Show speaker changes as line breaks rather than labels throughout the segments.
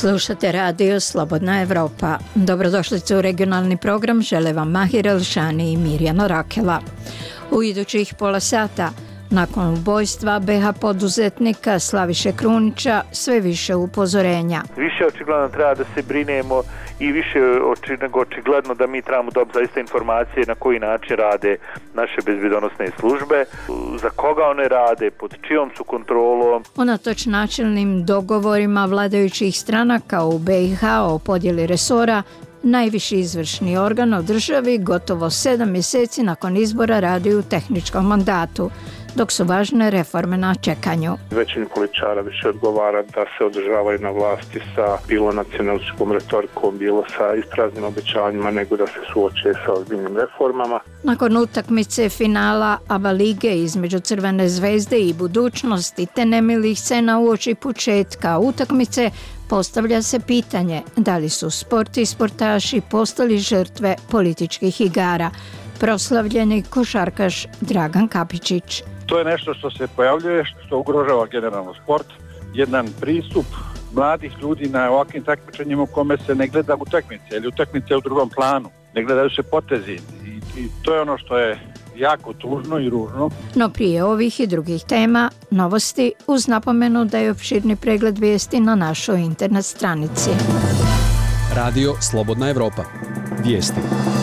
Slušate radio Slobodna Evropa. Dobrodošlice u regionalni program, žele vam Mahir Elšani i Mirjana Rakela. U idućih pola sata, nakon ubojstva BH poduzetnika Slaviše Krunića, sve više upozorenja.
Više očigledno treba da se brinemo i više nego očigledno da mi trebamo dobiti zaista informacije na koji način rade naše bezbjednosne službe, za koga one rade, pod čijom su kontrolom.
Unatoč načelnim dogovorima vladajućih stranaka u BiH o podjeli resora, najviši izvršni organ u državi gotovo 7 mjeseci nakon izbora radi u tehničkom mandatu, dok su važne reforme na čekanju.
Većini političara više odgovara da se održavaju na vlasti sa bilo nacionalističkom retorikom, bilo sa ispraznim obećanjima, nego da se suoče sa ozbiljnim reformama.
Nakon utakmice finala ABA lige između Crvene zvezde i Budućnosti te nemilih scena uoči početka utakmice, postavlja se pitanje da li su sport i sportaši postali žrtve političkih igara. Proslavljeni košarkaš Dragan Kapičić.
To je nešto što se pojavljuje, što ugrožava generalno sport. Jedan pristup mladih ljudi na ovakvim takmičenjima u kome se ne gleda utakmice ili utakmice u drugom planu. Ne gledaju se potezi i to je ono što je jako tužno i ružno.
No prije ovih i drugih tema, novosti uz napomenu da je opširni pregled vijesti na našoj internet stranici.
Radio Slobodna Evropa. Vijesti.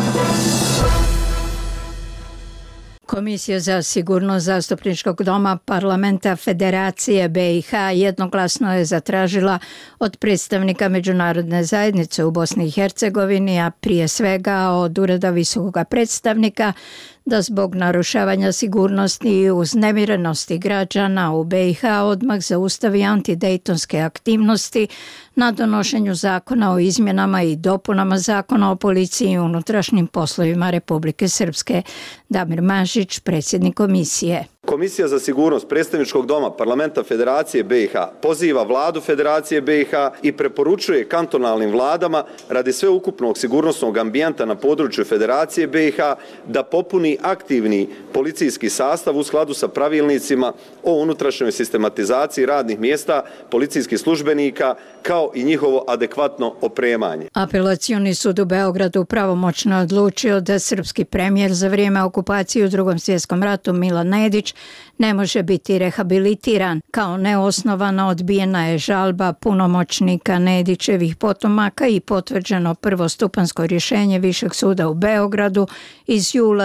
Komisija za sigurnost Zastupničkog doma Parlamenta Federacije BiH jednoglasno je zatražila od predstavnika međunarodne zajednice u Bosni i Hercegovini, a prije svega od Ureda visokog predstavnika, da zbog narušavanja sigurnosti i uznemirenosti građana u BiH odmah zaustavi antidejtonske aktivnosti na donošenju zakona o izmjenama i dopunama zakona o policiji i unutrašnjim poslovima Republike Srpske. Damir Mažić, predsjednik komisije.
Komisija za sigurnost Predstavničkog doma Parlamenta Federacije BiH poziva vladu Federacije BiH i preporučuje kantonalnim vladama radi sveukupnog sigurnosnog ambijenta na području Federacije BiH da popuni aktivni policijski sastav u skladu sa pravilnicima o unutrašnjoj sistematizaciji radnih mjesta policijskih službenika kao i njihovo adekvatno opremanje.
Apelacioni sud u Beogradu pravomoćno odlučio da srpski premijer za vrijeme okupacije u Drugom svjetskom ratu Milan Nedić ne može biti rehabilitiran. Kao neosnovana odbijena je žalba punomoćnika Nedićevih potomaka i potvrđeno prvostupansko rješenje Višeg suda u Beogradu iz jula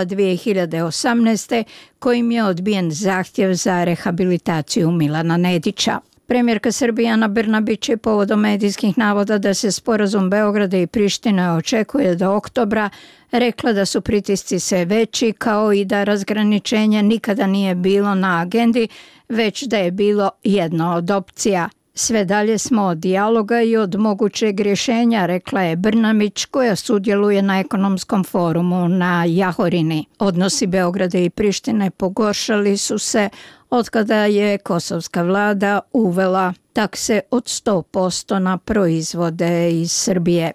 2018. kojim je odbijen zahtjev za rehabilitaciju Milana Nedića. Premijerka Srbije Ana Brnabić je povodom medijskih navoda da se sporazum Beograda i Prištine očekuje do oktobra rekla da su pritisci sve veći, kao i da razgraničenje nikada nije bilo na agendi, već da je bilo jedna od opcija. Sve dalje smo od dijaloga i od mogućeg rješenja, rekla je Brnabić, koja sudjeluje na ekonomskom forumu na Jahorini. Odnosi Beograda i Prištine pogoršali su se otkada je kosovska vlada uvela takse od 100% na proizvode iz Srbije.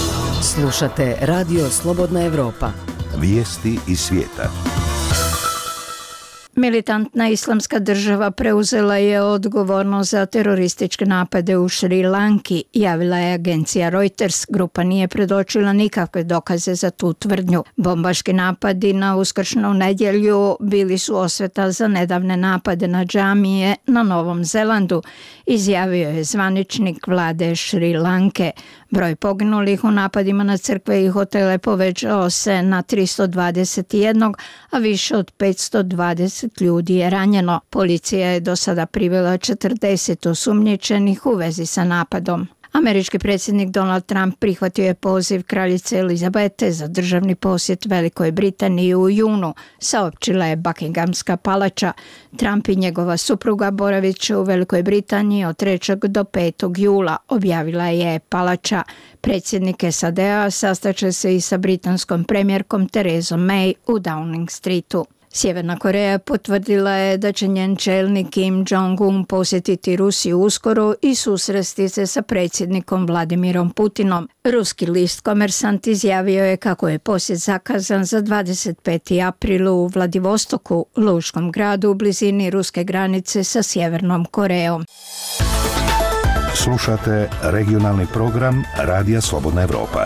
Slušate Radio Slobodna Evropa.
Vijesti iz svijeta.
Militantna islamska država preuzela je odgovornost za terorističke napade u Šri Lanki, javila je agencija Reuters. Grupa nije predočila nikakve dokaze za tu tvrdnju. Bombaški napadi na uskršnju nedjelju bili su osveta za nedavne napade na džamije na Novom Zelandu, izjavio je zvaničnik vlade Šri Lanke. Broj poginulih u napadima na crkve i hotele povećao se na 321, a više od 520 ljudi je ranjeno. Policija je do sada privela 40 osumnjičenih u vezi sa napadom. Američki predsjednik Donald Trump prihvatio je poziv kraljice Elizabete za državni posjet Velikoj Britaniji u junu, saopćila je Buckinghamska palača. Trump i njegova supruga boravit će u Velikoj Britaniji od 3. do 5. jula, objavila je palača. Predsjednik SAD-a sastaće se i sa britanskom premijerkom Theresa May u Downing Streetu. Sjeverna Koreja potvrdila je da će njen čelnik Kim Jong-un posjetiti Rusiju uskoro i susresti se sa predsjednikom Vladimirom Putinom. Ruski list Komersant izjavio je kako je posjet zakazan za 25. april u Vladivostoku, lučkom gradu u blizini ruske granice sa Sjevernom Korejom.
Slušate regionalni program Radija Slobodna Evropa.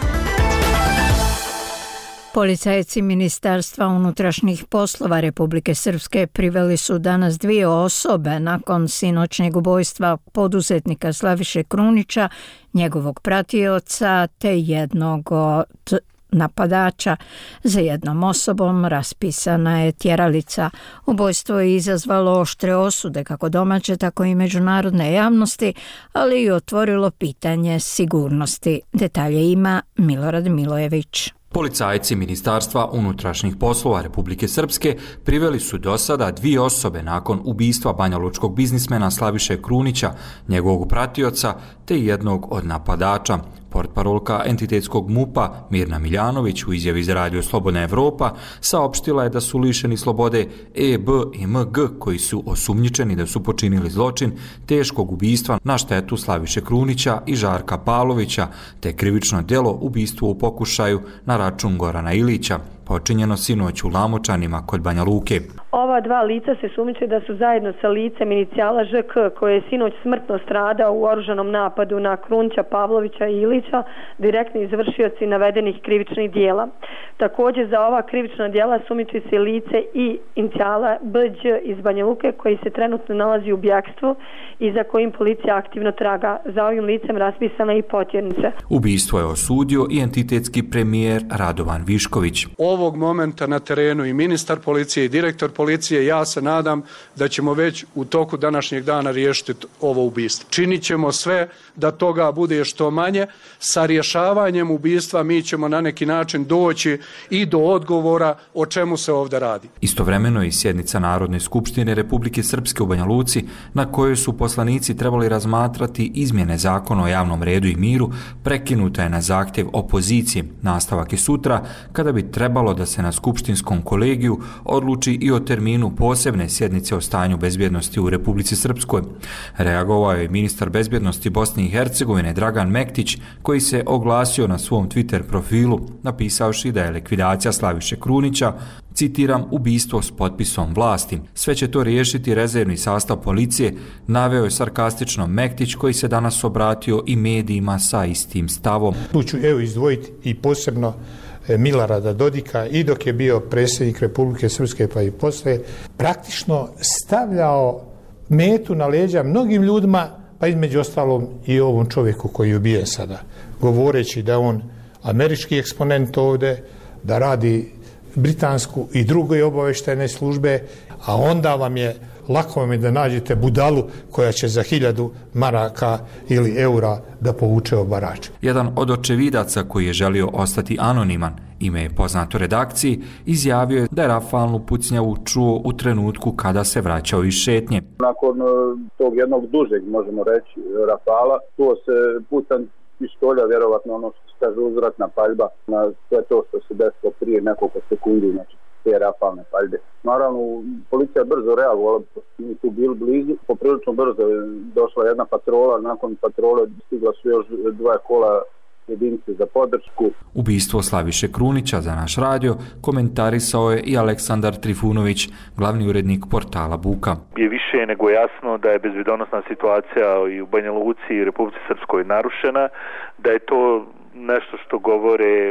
Policajci Ministarstva unutrašnjih poslova Republike Srpske priveli su danas 2 osobe nakon sinoćnjeg ubojstva poduzetnika Slaviše Krunića, njegovog pratioca te jednog od napadača. Za jednom osobom raspisana je tjeralica. Ubojstvo je izazvalo oštre osude kako domaće, tako i međunarodne javnosti, ali i otvorilo pitanje sigurnosti. Detalje ima Milorad Milojević.
Policajci Ministarstva unutrašnjih poslova Republike Srpske priveli su do sada 2 osobe nakon ubistva banjalučkog biznismena Slaviše Krunića, njegovog pratioca te jednog od napadača. Portparolka entitetskog MUP-a Mirna Miljanović u izjavi za Radio Slobodna Evropa saopštila je da su lišeni slobode E, B i MG koji su osumnjičeni da su počinili zločin teškog ubistva na štetu Slaviše Krunića i Žarka Pavlovića te krivično djelo ubistvo u pokušaju na račun Gorana Ilića, počinjeno sinoć u Lamočanima kod Banja Luke.
Ova 2 lica se sumnjiče da su zajedno sa licem inicijala ŽK, koji je sinoć smrtno stradao u oružanom napadu na Krunića, Pavlovića i Ilića, direktni izvršioci navedenih krivičnih dijela. Također za ova krivična dijela sumnjiči se lice i inicijala Bđ iz Banja Luke, koji se trenutno nalazi u bjegstvu i za kojim policija aktivno traga. Za ovim licem raspisana i potjernica.
Ubistvo je osudio i entitetski premijer Radovan Višković.
Ovog momenta na terenu i ministar policije i direktor policije, ja se nadam da ćemo već u toku današnjeg dana riješiti ovo ubistvo. Činit ćemo sve da toga bude što manje. Sa rješavanjem ubistva mi ćemo na neki način doći i do odgovora o čemu se ovdje radi.
Istovremeno i sjednica Narodne skupštine Republike Srpske u Banja Luci, na kojoj su poslanici trebali razmatrati izmjene zakona o javnom redu i miru, prekinuta je na zahtjev opozicije. Nastavak je sutra, kada bi trebalo da se na skupštinskom kolegiju odluči i o terminu posebne sjednice o stanju bezbjednosti u Republici Srpskoj. Reagovao je ministar bezbjednosti Bosne i Hercegovine Dragan Mektić, koji se oglasio na svom Twitter profilu, napisavši da je likvidacija Slaviše Krunića, citiram, ubistvo s potpisom vlasti. Sve će to riješiti rezervni sastav policije, naveo je sarkastično Mektić, koji se danas obratio i medijima sa istim stavom.
Tu ću izdvojiti i posebno Milorada Dodika i dok je bio predsjednik Republike Srpske pa i poslije, praktično stavljao metu na leđa mnogim ljudima, pa između ostalom i ovom čovjeku koji je ubijen sada, govoreći da on američki eksponent ovdje, da radi britansku i druge obavještajne službe, a onda lako vam je da nađete budalu koja će za 1000 maraka ili eura da povuče obarač.
Jedan od očevidaca koji je želio ostati anoniman, ime je poznato redakciji, izjavio je da je rafalnu pucnjavu čuo u trenutku kada se vraćao iz šetnje.
Nakon tog jednog dužeg, možemo reći, rafala, čuo se pucan pištolja, vjerovatno ono što se kaže uzvratna paljba na sve to što se desilo prije nekoliko sekundi, znači te rafalne paljbe. Naravno, policija je brzo reagovala, mi tu bili blizu, poprilično brzo je došla jedna patrola, nakon patrole stigla su još 2 kola jedinice za podršku.
Ubistvo Slaviše Krunića za naš radio komentarisao je i Aleksandar Trifunović, glavni urednik portala Buka.
Je više nego jasno da je bezbjednosna situacija i u Banja Luci i Republici Srpskoj narušena, da je to nešto što govore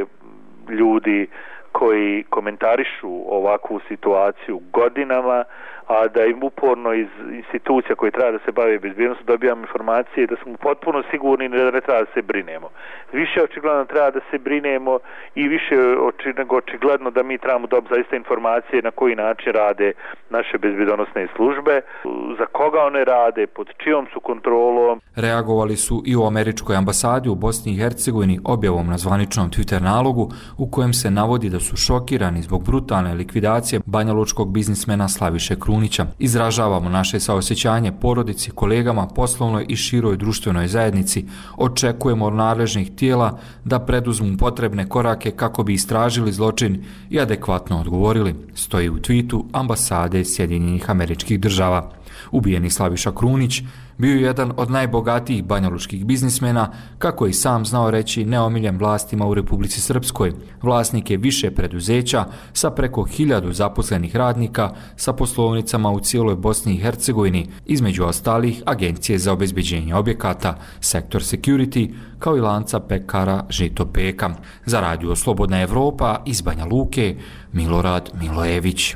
ljudi koji komentarišu ovakvu situaciju godinama, a da im uporno iz institucija koji treba da se bave bezbjednosti dobijamo informacije da smo potpuno sigurni da ne treba da se brinemo. Više očigledno treba da se brinemo i više nego očigledno da mi trebamo dobiti zaista informacije na koji način rade naše bezbjednosne službe, za koga one rade, pod čijom su kontrolom.
Reagovali su i u američkoj ambasadi u Bosni i Hercegovini objavom na zvaničnom Twitter nalogu u kojem se navodi da su šokirani zbog brutalne likvidacije banjalučkog biznismena Slaviše Krunića. Izražavamo naše saosjećanje porodici, kolegama, poslovnoj i široj društvenoj zajednici. Očekujemo od nadležnih tijela da preduzmu potrebne korake kako bi istražili zločin i adekvatno odgovorili, stoji u tweetu ambasade Sjedinjenih Američkih Država. Ubijeni Slaviša Krunić bio je jedan od najbogatijih banjalučkih biznismena, kako je i sam znao reći, neomiljen vlastima u Republici Srpskoj. Vlasnik je više preduzeća sa preko 1000 zaposlenih radnika sa poslovnicama u cijeloj Bosni i Hercegovini, između ostalih Agencije za obezbeđenje objekata, Sektor Security, kao i lanca pekara Žito Peka. Za Radio Slobodna Evropa iz Banja Luke, Milorad Milojević.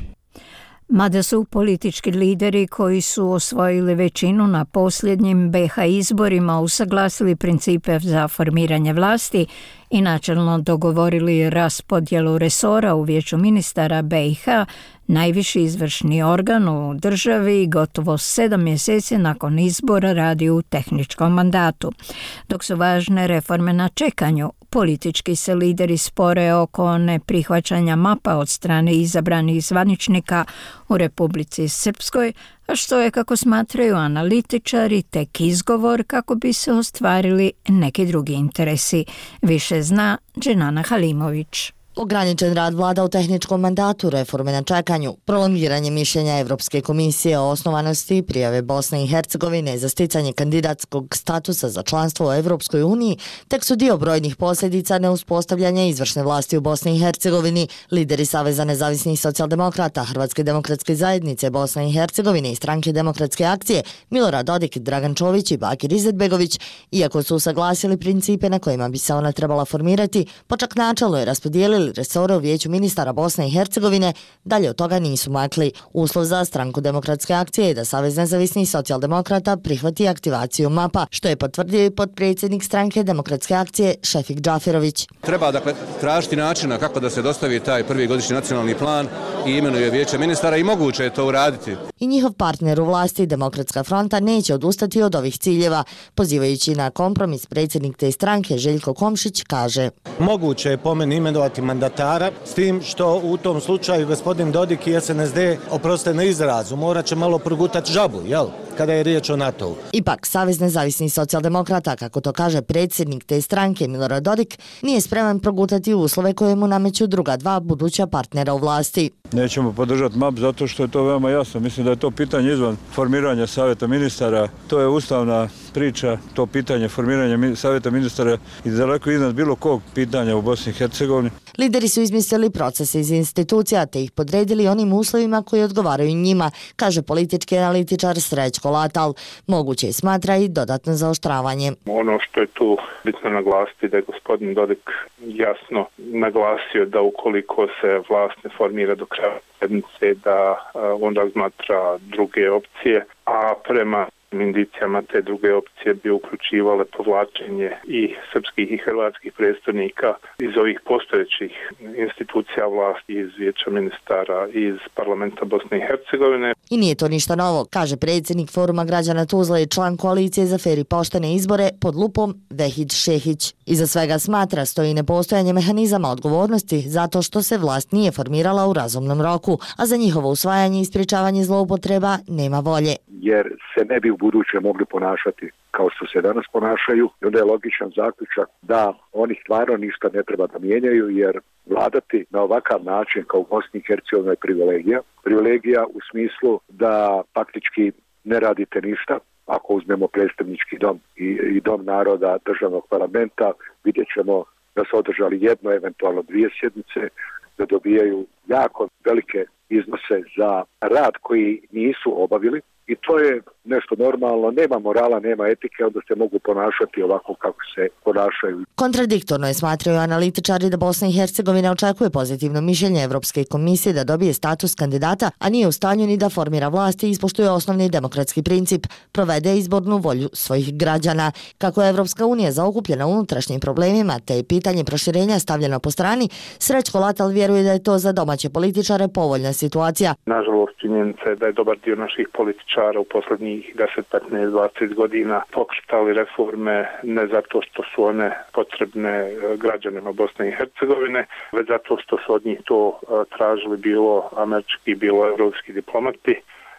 Mada su politički lideri koji su osvojili većinu na posljednjim BiH izborima usaglasili principe za formiranje vlasti i načelno dogovorili raspodjelu resora u Vijeću ministara BiH, najviši izvršni organ u državi gotovo 7 mjeseci nakon izbora radi u tehničkom mandatu. Dok su važne reforme na čekanju, politički se lideri spore oko neprihvaćanja mapa od strane izabranih zvaničnika u Republici Srpskoj, a što je, kako smatraju analitičari, tek izgovor kako bi se ostvarili neki drugi interesi. Više zna Dženana Halimović.
Ograničen rad vlada u tehničkom mandatu, reforme na čekanju, prolongiranje mišljenja Evropske komisije o osnovanosti prijave Bosne i Hercegovine za sticanje kandidatskog statusa za članstvo u Evropskoj uniji tek su dio brojnih posljedica neuspostavljanja izvršne vlasti u Bosni i Hercegovini. Lideri Saveza nezavisnih socijaldemokrata, Hrvatske demokratske zajednice Bosne i Hercegovine i Stranke demokratske akcije Milorad Dodik, Dragan Čović i Bakir Izetbegović, iako su usaglasili principe na kojima bi se ona trebala formirati, počak načelno je raspodijelili resore u Vijeću ministara Bosne i Hercegovine, dalje od toga nisu makli. Uslov za Stranku demokratske akcije je da Savez nezavisnih socijaldemokrata prihvati aktivaciju mapa, što je potvrdio i potpredsjednik Stranke demokratske akcije Šefik Džafirović.
Treba tražiti načina kako da se dostavi taj prvi godišnji nacionalni plan i imenuje Vijeće ministara i moguće je to uraditi.
I njihov partner u vlasti, Demokratska fronta, neće odustati od ovih ciljeva. Pozivajući na kompromis, predsjednik te stranke Željko Komšić kaže:
Moguće je po meni imenovati mandatara, s tim što u tom slučaju gospodin Dodik i SNSD, oprostite na izrazu, morat će malo progutati žabu, jel? Kada je riječ o NATO-u.
Ipak, Savez nezavisnih socijaldemokrata, kako to kaže predsjednik te stranke Milorad Dodik, nije spreman progutati uslove koje mu nameću druga dva buduća partnera u vlasti.
Nećemo podržati MAP zato što je to veoma jasno. Mislim da je to pitanje izvan formiranja Savjeta ministara. To je ustavna priča, to pitanje formiranja Savjeta ministara i daleko iznad bilo kog pitanja u Bosni i Hercegovini.
Lideri su izmislili procese iz institucija te ih podredili onim uslovima koji odgovaraju njima, kaže politički analitičar Srećko Latal. Moguće je, smatra, i dodatno zaoštravanje.
Ono što je tu bitno naglasiti da je gospodin Dodik jasno naglasio da ukoliko se vlast ne formira do kraja sedmice, da on razmatra druge opcije, a prema indicijama te druge opcije bi uključivale povlačenje i srpskih i hrvatskih predstavnika iz ovih postojećih institucija vlasti, iz Vijeća ministara, iz parlamenta Bosne i Hercegovine.
I nije to ništa novo, kaže predsjednik Foruma građana Tuzle i član koalicije za fer i poštene izbore pod lupom Vehid Šehić. Iza svega, smatra, stoji nepostojanje mehanizama odgovornosti zato što se vlast nije formirala u razumnom roku, a za njihovo usvajanje i sprječavanje zloupotreba nema volje.
Jer se ne bi u buduće mogli ponašati kao što se danas ponašaju i onda je logičan zaključak da oni stvarno ništa ne treba da mijenjaju, jer vladati na ovakav način kao u Bosni i Hercegovini je privilegija. Privilegija u smislu da faktički ne radite ništa. Ako uzmemo predstavnički dom i dom naroda državnog parlamenta, vidjet ćemo da su održali jedno, eventualno 2 sjednice, da dobijaju jako velike iznose za rad koji nisu obavili. I to je nešto normalno, nema morala, nema etike, onda se mogu ponašati ovako kako se ponašaju.
Kontradiktorno je, smatraju analitičari, da Bosna i Hercegovina očekuje pozitivno mišljenje Evropske komisije da dobije status kandidata, a nije u stanju ni da formira vlast i ispoštuje osnovni demokratski princip, provede izbornu volju svojih građana. Kako je Evropska unija zaokupljena unutrašnjim problemima, te je pitanje proširenja stavljeno po strani, Srećko Latal vjeruje da je to za domaće političare povoljna situacija.
Nažalost, činjenica je da je dobar dio naših političara u poslednjih 10, 15, 20 godina pokretali reforme ne zato što su one potrebne građanima Bosne i Hercegovine, već zato što su od njih to tražili bilo američki, bilo evropski diplomati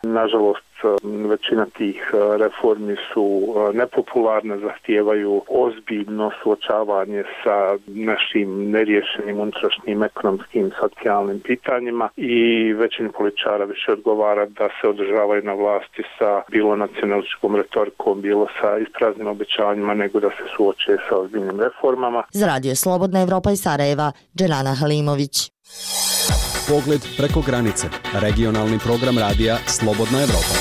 Nažalost, većina tih reformi su nepopularne, zahtijevaju ozbiljno suočavanje sa našim neriješenim unutrašnjim ekonomskim, socijalnim pitanjima i većini političara više odgovara da se održavaju na vlasti sa bilo nacionalističkom retorikom, bilo sa ispraznim obećanjima, nego da se suoče sa ozbiljnim reformama.
Za Radio Slobodna Evropa iz Sarajeva, Dželana Halimović.
Pogled preko granice. Regionalni program radija Slobodna Evropa.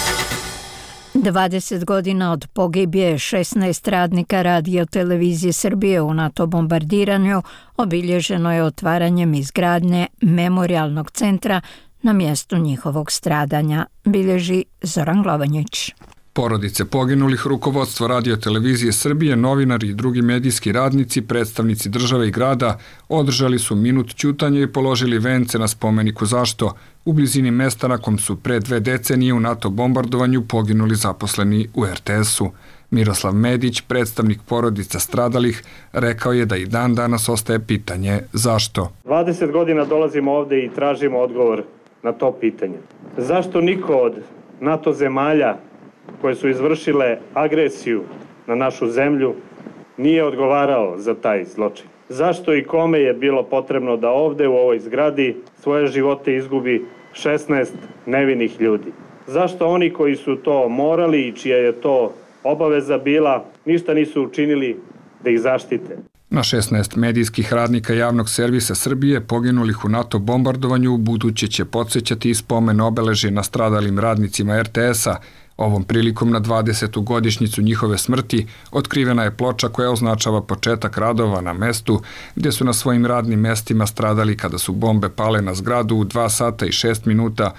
20 godina od pogibije 16 radnika Radio Televizije Srbije u NATO bombardiranju obilježeno je otvaranjem izgradnje memorijalnog centra na mjestu njihovog stradanja, bilježi Zoran Glovanjić.
Porodice poginulih, rukovodstvo Radio Televizije Srbije, novinari i drugi medijski radnici, predstavnici države i grada održali su minut ćutanja i položili vence na spomeniku Zašto, u blizini mesta na kom su pre 2 decenije u NATO bombardovanju poginuli zaposleni u RTS-u. Miroslav Medić, predstavnik porodica stradalih, rekao je da i dan danas ostaje pitanje zašto.
20 godina dolazimo ovde i tražimo odgovor na to pitanje. Zašto niko od NATO zemalja koje su izvršile agresiju na našu zemlju nije odgovarao za taj zločin? Zašto i kome je bilo potrebno da ovde u ovoj zgradi svoje živote izgubi 16 nevinih ljudi? Zašto oni koji su to morali i čija je to obaveza bila, ništa nisu učinili da ih zaštite?
Na 16 medijskih radnika javnog servisa Srbije poginulih u NATO bombardovanju buduće će podsjećati i spomen obeležje na stradalim radnicima RTS-a. Ovom prilikom na 20. godišnjicu njihove smrti otkrivena je ploča koja označava početak radova na mestu gdje su na svojim radnim mestima stradali kada su bombe pale na zgradu u 2 sata i 6 minuta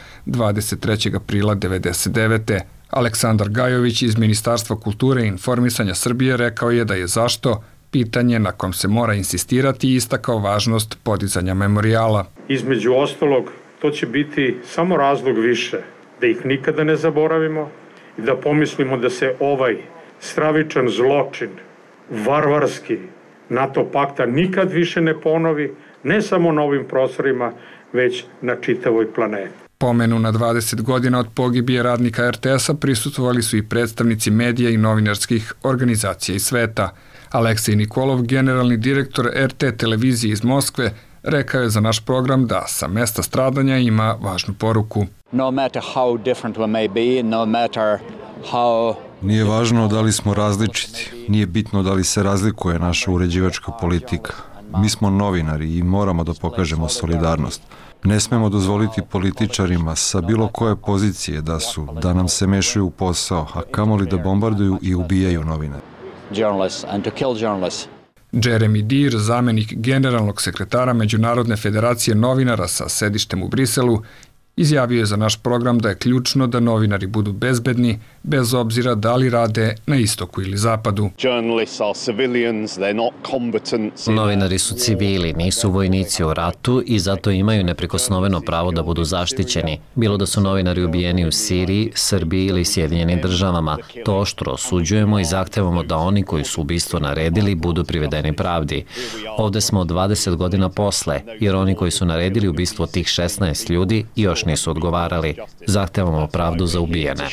23. aprila 1999. Aleksandar Gajović iz Ministarstva kulture i informisanja Srbije rekao je da je zašto pitanje na kom se mora insistirati i istakao važnost podizanja memorijala.
Između ostalog, to će biti samo razlog više da ih nikada ne zaboravimo i da pomislimo da se ovaj stravičan zločin, varvarski NATO pakta nikad više ne ponovi, ne samo na ovim prostorima, već na čitavoj planeti.
Pomenu na 20 godina od pogibije radnika RTS-a prisustvovali su i predstavnici medija i novinarskih organizacija iz sveta. Aleksej Nikolov, generalni direktor RT televizije iz Moskve, rekao je za naš program da sa mesta stradanja ima važnu poruku.
Nije važno da li smo različiti, nije bitno da li se razlikuje naša uređivačka politika. Mi smo novinari i moramo da pokažemo solidarnost. Ne smemo dozvoliti političarima sa bilo koje pozicije da nam se mešaju u posao, a kamoli da bombarduju i ubijaju novinare.
Jeremy Dear, zamenik generalnog sekretara Međunarodne federacije novinara sa sedištem u Briselu, izjavio je za naš program da je ključno da novinari budu bezbedni, bez obzira da li rade na istoku ili zapadu.
Novinari su civili, nisu vojnici u ratu i zato imaju neprikosnoveno pravo da budu zaštićeni. Bilo da su novinari ubijeni u Siriji, Srbiji ili Sjedinjenim državama. To oštro osuđujemo i zahtevamo da oni koji su ubistvo naredili budu privedeni pravdi. Ovde smo 20 godina posle, jer oni koji su naredili ubistvo tih 16 ljudi još nisu odgovarali. Zahtevamo pravdu za ubijene.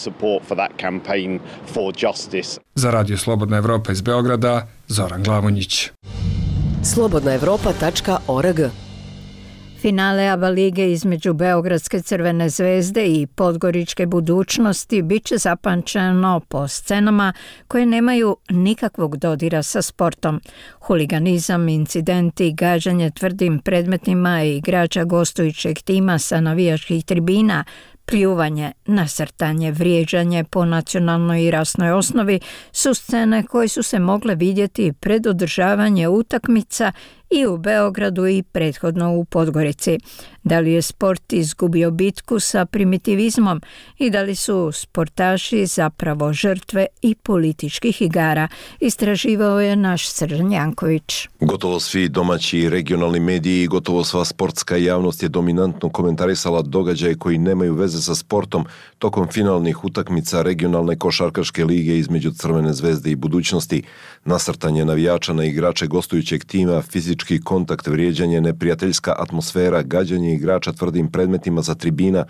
Za Radio Slobodna Evropa iz Beograda, Zoran Glavonjić.
slobodnaevropa.org.
Finale ABA lige između Beogradske Crvene zvezde i Podgoričke Budućnosti bit će zapamćeno po scenama koje nemaju nikakvog dodira sa sportom. Huliganizam, incidenti, gađanje tvrdim predmetima i igrača gostujućeg tima sa navijačkih tribina, pljuvanje, nasrtanje, vrijeđanje po nacionalnoj i rasnoj osnovi su scene koje su se mogle vidjeti pred održavanje utakmica i u Beogradu i prethodno u Podgorici. Da li je sport izgubio bitku sa primitivizmom i da li su sportaši zapravo žrtve i političkih igara, istraživao je naš Srđan Janković.
Gotovo svi domaći i regionalni mediji i gotovo sva sportska javnost je dominantno komentarisala događaje koji nemaju veze sa sportom tokom finalnih utakmica regionalne košarkaške lige između Crvene zvezde i Budućnosti. Nasrtanje navijača na igrače gostujućeg tima, fizički kontakt, vrijeđanje, neprijateljska atmosfera, gađanje igrača tvrdim predmetima za tribina,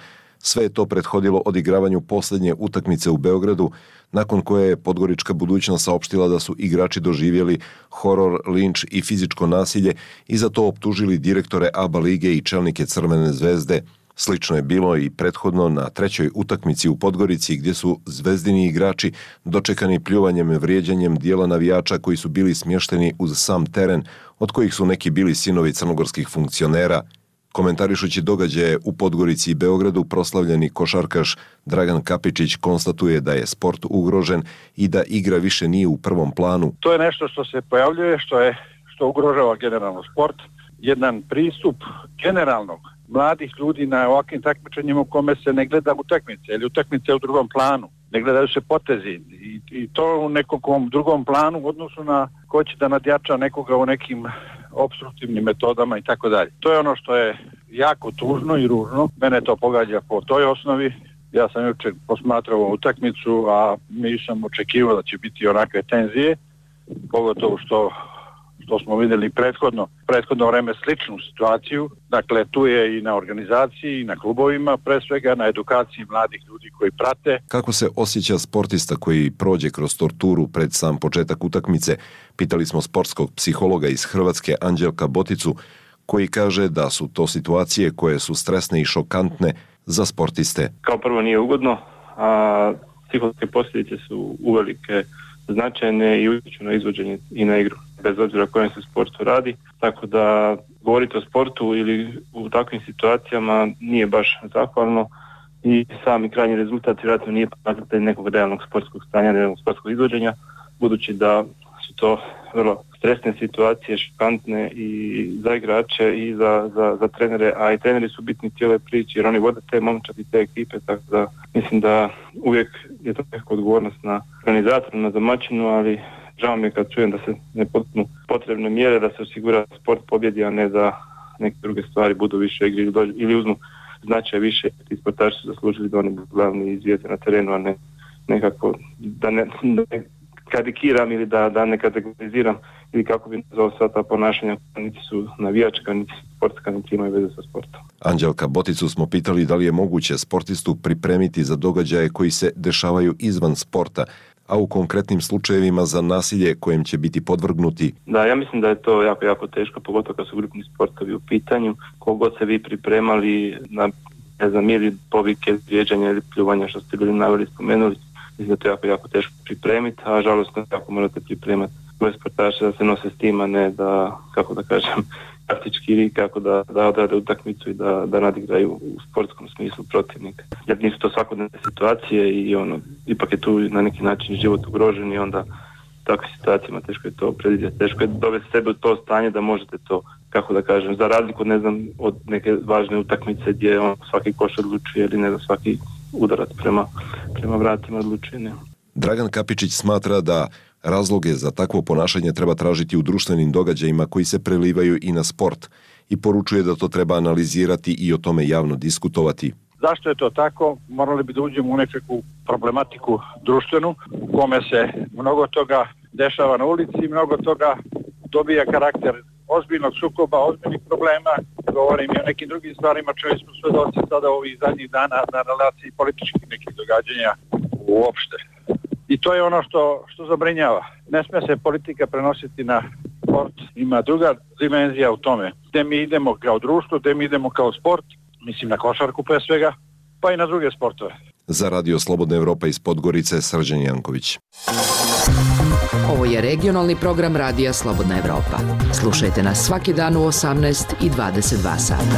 Sve je to prethodilo odigravanju posljednje utakmice u Beogradu, nakon koje je Podgorička budućnost saopštila da su igrači doživjeli horor, linč i fizičko nasilje i za to optužili direktore ABA lige i čelnike Crvene zvezde. Slično je bilo i prethodno na trećoj utakmici u Podgorici gdje su zvezdini igrači dočekani pljuvanjem i vrijeđanjem dijela navijača koji su bili smješteni uz sam teren, od kojih su neki bili sinovi crnogorskih funkcionera. Komentarišući događaje u Podgorici i Beogradu, proslavljeni košarkaš Dragan Kapičić konstatuje da je sport ugrožen i da igra više nije u prvom planu.
To je nešto što se pojavljuje, što ugrožava generalno sport. Jedan pristup generalnog mladih ljudi na ovakvim takmičenjima u kome se ne gleda utakmice ili utakmice u drugom planu. Ne gledaju se potezi i to u nekom drugom planu u odnosu na ko će da nadjača nekoga u nekim opstruktivnim metodama i tako dalje. To je ono što je jako tužno i ružno. Mene to pogađa po toj osnovi. Ja sam jučer posmatrao ovu utakmicu, a nisam očekivao da će biti onakve tenzije, pogotovo što smo vidjeli prethodno vreme sličnu situaciju. Dakle, tu je i na organizaciji, i na klubovima, pre svega na edukaciji mladih ljudi koji prate.
Kako se osjeća sportista koji prođe kroz torturu pred sam početak utakmice? Pitali smo sportskog psihologa iz Hrvatske Anđelka Boticu, koji kaže da su to situacije koje su stresne i šokantne za sportiste.
Kao prvo nije ugodno, a psihološke posljedice su uvelike značajne i utječu na izvođenje i na igru, bez obzira o kojem se sportu radi. Tako da govoriti o sportu ili u takvim situacijama nije baš zahvalno i sami krajnji rezultat vjerojatno nije pokazatelj nekog realnog sportskog stanja, realnog sportskog izvođenja, budući da su to vrlo stresne situacije, šokantne i za igrače i za trenere, a i treneri su bitni cijele priče jer oni vode te momčad i te ekipe, tako da mislim da uvijek je to nekako odgovornost na organizatoru, na domaćinu, ali žao mi je kad čujem da se ne potpuno potrebne mjere da se osigura sport pobjedi, a ne da neke druge stvari budu više igri ili uzmu značaj više. Ti sportaši su zaslužili da oni budu glavni i zvijezde na terenu, a ne nekako da ne karikiram ili da ne kategoriziram ili kako bi nazvao sva ta ponašanja, niti su navijačka, niti sportska, niti imaju veze sa sportom.
Anđelka Boticu smo pitali da li je moguće sportistu pripremiti za događaje koji se dešavaju izvan sporta, a u konkretnim slučajevima za nasilje kojem će biti podvrgnuti.
Da, ja mislim da je to jako, jako teško, pogotovo kad su grupni sportovi u pitanju. Koliko se vi pripremali na, ne znam, ili povike, vrijeđanja ili pljuvanja, što ste bili naveli, spomenuli, mislim da je to jako, jako teško pripremiti, a žalostno jako morate pripremati svoje sportaše da se nose s tim, a ne da, kako da kažem, taktički ili kako da odrade utakmicu i da nadigraju u sportskom smislu protivnika. Jer nisu to svakodnevne situacije i ipak je tu na neki način život ugrožen i onda u takvim situacijama teško je to predvidjeti, teško je dovesti sebe u to stanje da možete to, kako da kažem, za razliku, ne znam, od neke važne utakmice gdje svaki koš odlučuje ili ne znam, svaki udarac prema vratima odlučuje. Ne.
Dragan Kapičić smatra da razloge za takvo ponašanje treba tražiti u društvenim događajima koji se prelivaju i na sport i poručuje da to treba analizirati i o tome javno diskutovati.
Zašto je to tako? Morali bi da uđemo u nekakvu problematiku društvenu u kome se mnogo toga dešava na ulici, mnogo toga dobija karakter ozbiljnog sukoba, ozbiljnih problema. Govorim i o nekim drugim stvarima, čuli smo svedoci sada ovih zadnjih dana na relaciji političkih nekih događanja uopšte. I to je ono što zabrinjava. Ne smije se politika prenositi na sport. Ima druga dimenzija u tome. Gde mi idemo kao društvo, gde mi idemo kao sport, mislim na košarku pre svega, pa i na druge sportove.
Za Radio Slobodna Evropa iz Podgorice, Srđan Janković.
Ovo je regionalni program Radija Slobodna Evropa. Slušajte nas svaki dan u 18 i 22 sata.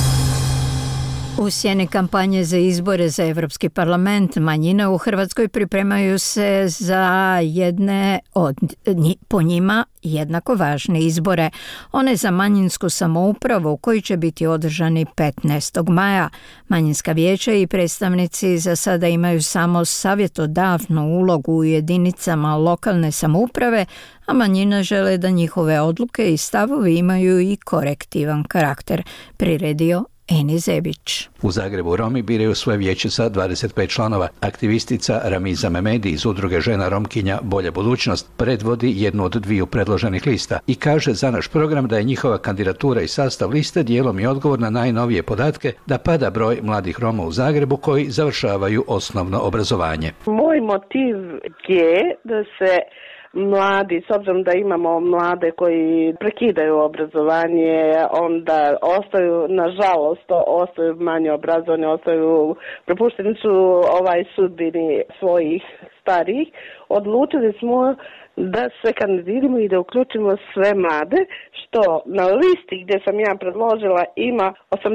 U sjeni kampanje za izbore za Evropski parlament, manjine u Hrvatskoj pripremaju se za jedne od po njima jednako važne izbore, one za manjinsku samoupravu koji će biti održani 15. maja. Manjinska vijeća i predstavnici za sada imaju samo savjetodavnu ulogu u jedinicama lokalne samouprave, a manjine žele da njihove odluke i stavovi imaju i korektivan karakter, priredio Eni Zebić.
U Zagrebu Romi biraju svoje vijeće sa 25 članova. Aktivistica Ramiza Memedi iz udruge žena Romkinja Bolja budućnost predvodi jednu od dviju predloženih lista i kaže za naš program da je njihova kandidatura i sastav liste dijelom i odgovor na najnovije podatke da pada broj mladih Roma u Zagrebu koji završavaju osnovno obrazovanje.
Moj motiv je da se mladi, s obzirom da imamo mlade koji prekidaju obrazovanje, onda ostaju, nažalost, ostaju manje obrazovani, prepušteni su sudbini svojih starijih. Odlučili smo da se kandidiramo i da uključimo sve mlade, što na listi gdje sam ja predložila ima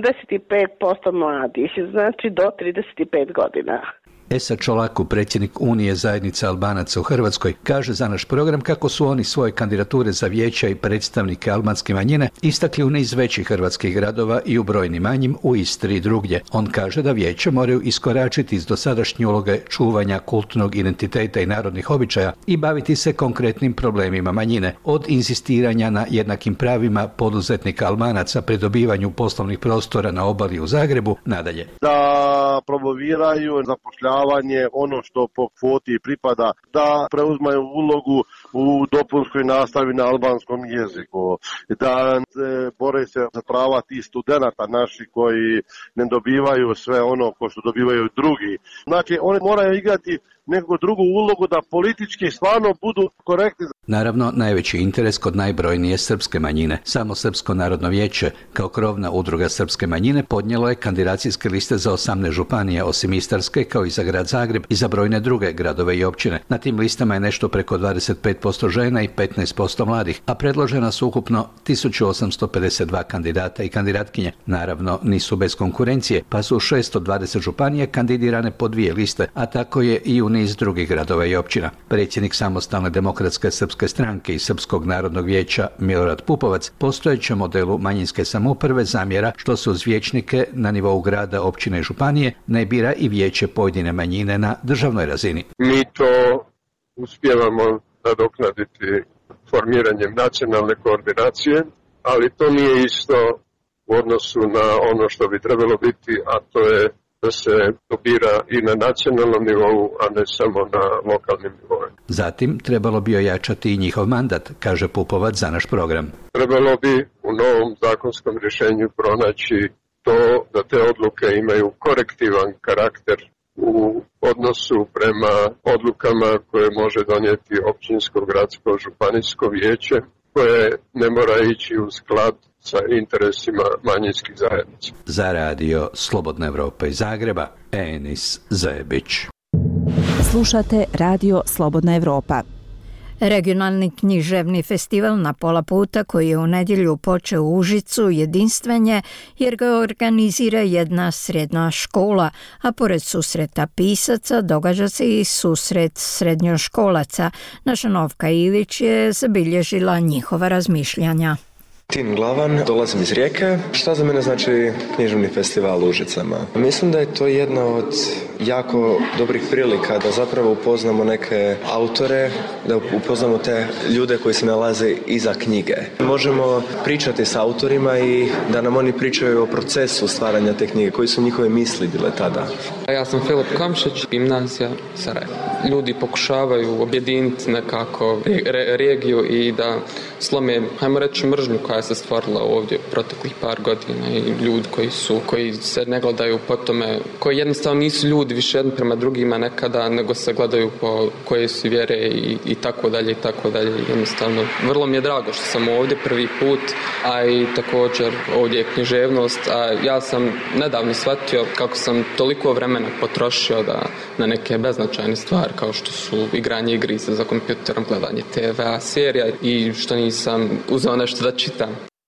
85% mladih, znači do 35 godina.
Esa Čolaku, predsjednik Unije zajednice Albanaca u Hrvatskoj, kaže za naš program kako su oni svoje kandidature za vijeća i predstavnike albanske manjine istakli u niz većih hrvatskih gradova i u brojnim manjim u Istri i drugdje. On kaže da vijeća moraju iskoračiti iz dosadašnje uloge čuvanja kulturnog identiteta i narodnih običaja i baviti se konkretnim problemima manjine, od inzistiranja na jednakim pravima poduzetnika Albanaca pri dobivanju poslovnih prostora na obali u Zagrebu, nadalje.
Da promoviraju zapošljavanje ono što po kvoti pripada, da preuzmaju ulogu u dopunskoj nastavi na albanskom jeziku, da bore se za prava tih studenata naši koji ne dobivaju sve ono ko što dobivaju drugi. Znači, oni moraju igrati neku drugu ulogu da politički stvarno budu korektni.
Naravno, najveći interes kod najbrojnije srpske manjine. Samo Srpsko narodno vijeće, kao krovna udruga srpske manjine, podnijelo je kandidacijske liste za 18 županija, osim Istarske, kao i za grad Zagreb i za brojne druge gradove i općine. Na tim listama je nešto preko 25% žena i 15% mladih, a predložena su ukupno 1852 kandidata i kandidatkinje. Naravno, nisu bez konkurencije, pa su 620 županija kandidirane po dvije liste, a tako je i u niz drugih gradova i općina. Predsjednik Samostalne demokratske srpske stranke i Srpskog narodnog vijeća Milorad Pupovac postojećem modelu manjinske samouprave zamjera što se uz vijećnike na nivou grada, općine i županije ne bira i vijeće pojedine manjine na državnoj razini.
Mi to uspijevamo nadoknaditi formiranjem nacionalne koordinacije, ali to nije isto u odnosu na ono što bi trebalo biti, a to je da se dobira i na nacionalnom nivou, a ne samo na lokalnim nivoima.
Zatim, trebalo bi ojačati i njihov mandat, kaže Pupovac za naš program.
Trebalo bi u novom zakonskom rješenju pronaći to da te odluke imaju korektivan karakter u odnosu prema odlukama koje može donijeti općinsko, gradsko, županijsko vijeće, koje ne mora ići u sklad sa interesima manjinskih zajednica.
Za radio Slobodna Evropa iz Zagreba, Enis Zebić.
Slušate radio Slobodna Evropa.
Regionalni književni festival Na pola puta koji je u nedjelju počeo u Užicu jedinstven je jer ga organizira jedna srednja škola, a pored susreta pisaca događa se i susret srednjoškolaca. Naša Novka Ilić je zabilježila njihova razmišljanja.
Tin Glavan, dolazim iz Rijeke. Šta za mene znači književni festival u Užicama? Mislim da je to jedna od jako dobrih prilika da zapravo upoznamo neke autore, da upoznamo te ljude koji se nalaze iza knjige. Možemo pričati s autorima i da nam oni pričaju o procesu stvaranja te knjige, koji su njihove misli bile tada.
Ja sam Filip Kamšić, gimnazija Sarajevo. Ljudi pokušavaju objediniti nekako regiju i da slome, hajmo reći, mržnju koja se stvorila ovdje proteklih par godina i ljudi koji se ne gledaju po tome, koji jednostavno nisu ljudi više jedni prema drugima nekada, nego se gledaju po koje su vjere i tako dalje i tako dalje. Jednostavno, vrlo mi je drago što sam ovdje prvi put, a i također ovdje je književnost, a ja sam nedavno shvatio kako sam toliko vremena potrošio na neke beznačajne stvari kao što su igranje igrice za kompjuterom, gledanje TV-a, serija i što nisam uzeo nešto da čitam.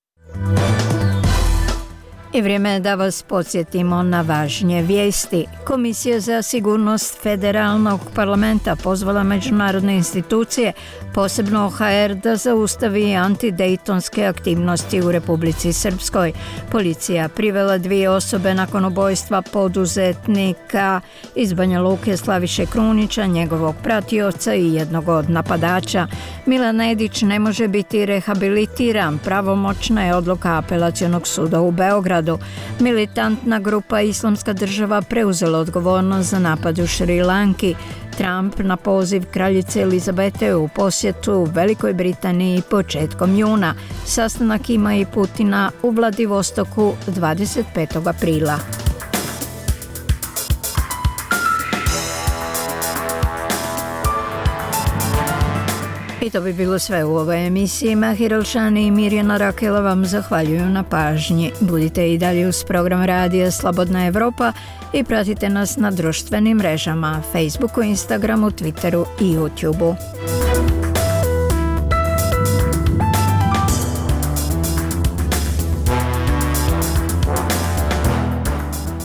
I vrijeme je da vas podsjetimo na važnije vijesti. Komisija za sigurnost Federalnog parlamenta pozvala međunarodne institucije, posebno OHR, da zaustavi antidejtonske aktivnosti u Republici Srpskoj. Policija privela 2 osobe nakon ubojstva poduzetnika iz Banja Luke Slaviše Krunića, njegovog pratioca i jednog od napadača. Milan Nedić ne može biti rehabilitiran. Pravomoćna je odluka Apelacionog suda u Beogradu. napadu. Militantna grupa Islamska država preuzela odgovornost za napad u Šri Lanki. Trump na poziv kraljice Elizabete u posjetu Velikoj Britaniji početkom juna. Sastanak ima i Putina u Vladivostoku 25. aprila. I to bi bilo sve u ovoj emisiji. Mahir Alšani i Mirjana Rakela vam zahvaljuju na pažnji. Budite i dalje uz program Radija Slobodna Evropa i pratite nas na društvenim mrežama, Facebooku, Instagramu, Twitteru i YouTubeu.